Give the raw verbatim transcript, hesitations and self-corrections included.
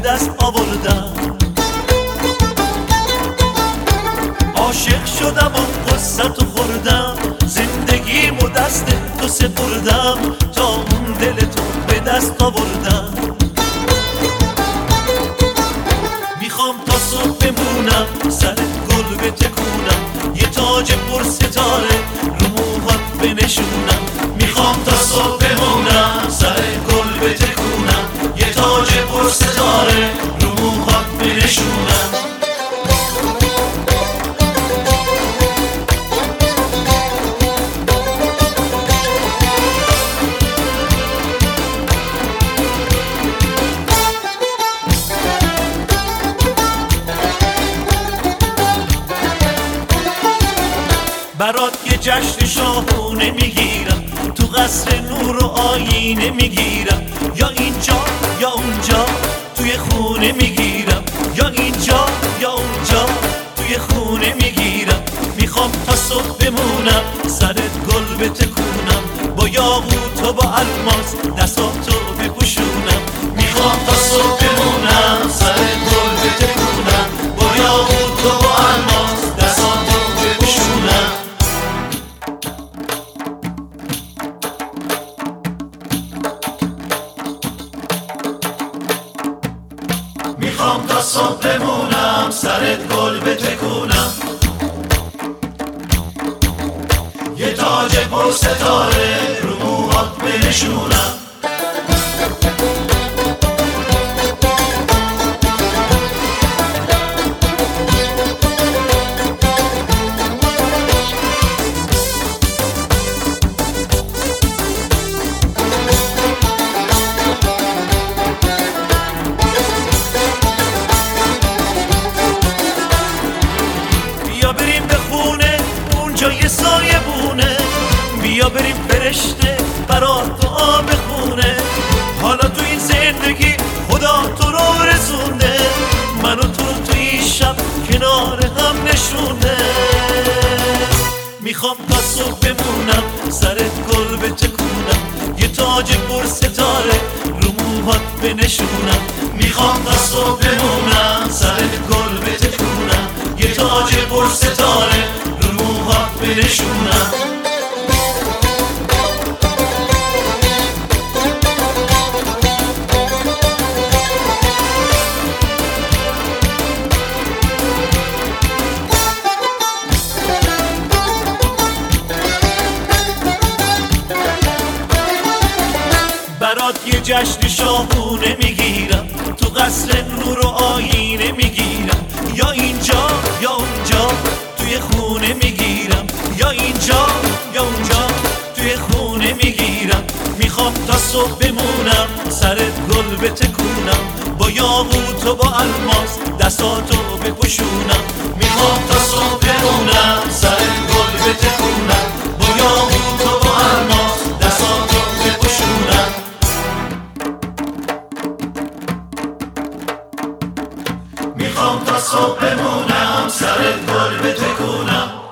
دست آوردم، عاشق شدم و قصتو خوردم، زندگیمو دست تو سپردم تا اون دل تو به دست آوردم. میخوام تا صبح بمونم سر گل بتکونم، یه تاج پر ستاره رو موهات بنشونم. میخوام تا صبح بمونم سر گل بتکونم، یه تاج پر ستاره رو موهات بنشونم. برات یه جشن شاهونه میگیرم، تو قصر نور و آینه میگیرم، یا اینجا یا اونجا توی خونه میگیرم، یا اینجا یا اونجا توی خونه میگیرم. میخوام تا صبح بمونم سرت گل بتکونم، با یاقوت و با الماس دستاتو بپوشونم. میخوام تا صبح بمونم سرت گل بتکونم، با یاقوت و با الماس دستاتو بپوشونم. میخوام تا صبح بمونم سرت گل بتکونم، یه تاج پر ستاره رو موهات بنشونم. جای سایه بونه، بیا بریم فرشته برات دعا بخونه. حالا تو این زندگی خدا تو رو رسونده، منو تو تو این شب کنار هم نشونه. میخوام تا صبح بمونم سرت گل بتکونم، یه تاج پر ستاره رو موهات بنشونم. میخوام تا صبح بمونم سرت گل بتکونم، یه تاج پر ستاره بنشونم. برات یه جشن شاهونه میگیرم، تو قصر نور و آینه میگیرم، یا اینجا یا اونجا توی خونه میگیرم، یا اینجا یا اونجا توی خونه میگیرم. میخوام تا صبح بمونم سرت گل بتکونم، با یاقوت و با الماس دستاتو بپوشونم. میخوام تا صبح بمونم سرت گل بتکونم، با یاقوت و با الماس دستاتو بپوشونم. میخوام تا صبح بمونم سرت گل بتکونم،